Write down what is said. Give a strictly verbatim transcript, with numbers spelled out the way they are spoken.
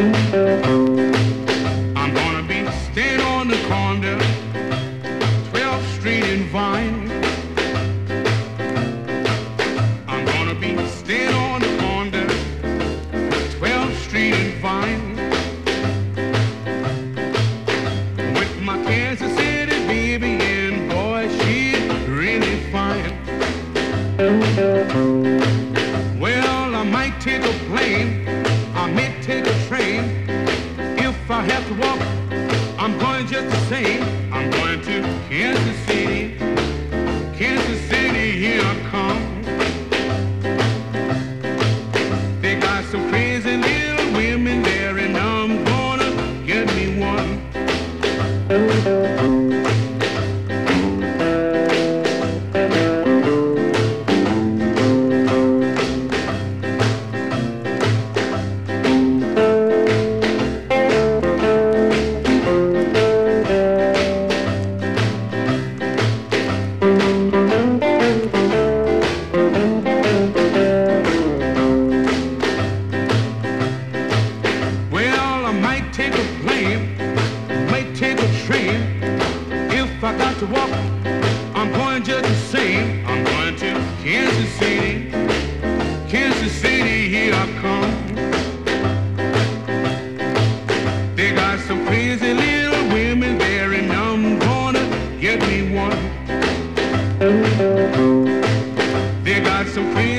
I'm gonna be staying on the corner, twelfth Street and Vine. I'm gonna be staying on the corner, twelfth Street and Vine. With my Kansas City baby, and boy, she's really fine. Well, I might take a plane, I may take a train. If I have to walk, I'm going just the same. I'm going to Kansas City, Kansas City, here I come. They got some crazy little women there, and I'm gonna get me one. Take a plane, might take a train. If I got to walk, I'm going just the same. I'm going to Kansas City, Kansas City, here I come. They got some crazy little women there, and I'm gonna get me one. They got some crazy